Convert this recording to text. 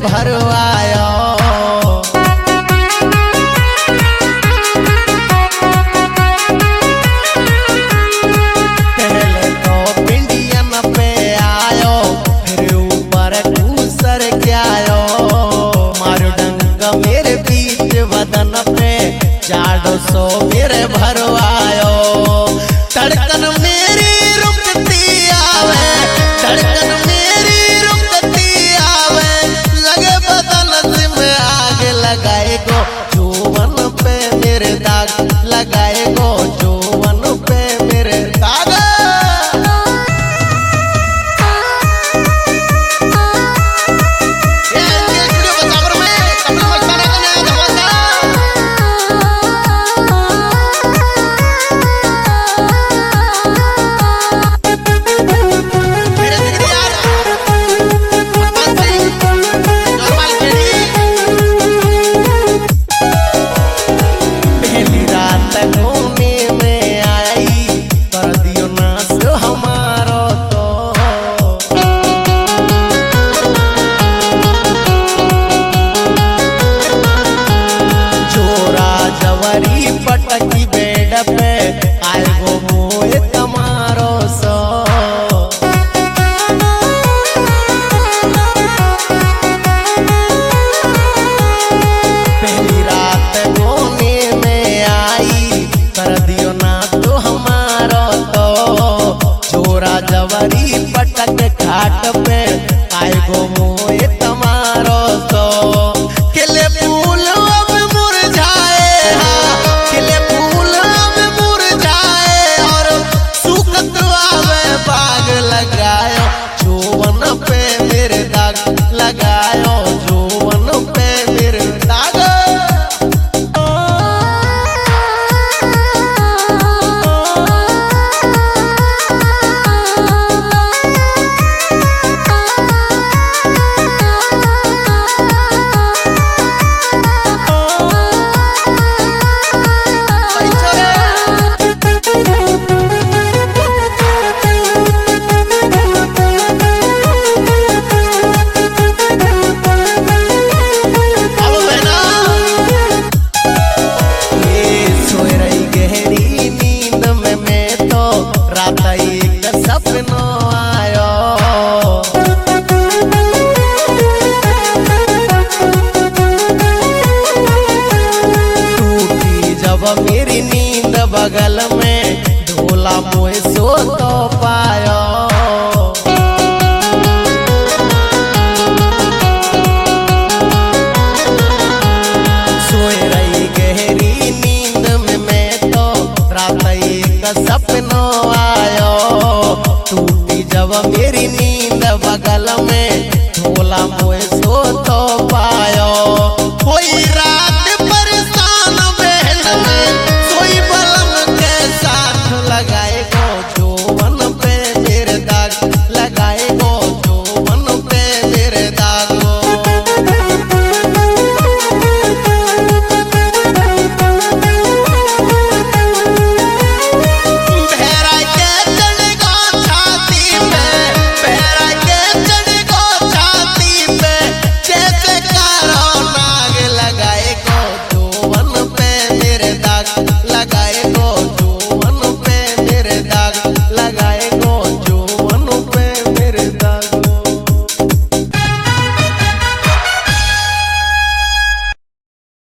भरवायो। पहले तो पिंडियन पे आयो, फिर ऊपर दूसर के आयो। मारो डंग मेरे बीच बदन पे, 400 मेरे भरवायो। धड़कन मेरी रुकती आवे, धड़कन मेरी रुकती आवे, लगे बदन से में आग लगाए गो, जोवन पे मेरे दाग लगाए गो, जोवन पे मेरे दाग। पटकी बेड पे आए गो मोए तमारो सो। पहली रात गोने में आई, कर दियो ना तो हमारो तो। चोरा जवरी पटक घाट पे आए गो मोए तमारो तो। खिले फूल अब मुरझाए, खिले फूल अब मुरझाए, और सूखत आवे बाग लगायो, जोवन पे मेरे दाग लगायो, जोवन पे मेरे दाग। मेरी नींद बगल में ढोला मोए सो तो पायो। सोए रही गहरी नींद में मैं तो, रात एक सपनो आयो। टूटी जब मेरी नींद बगल में ढोला मोए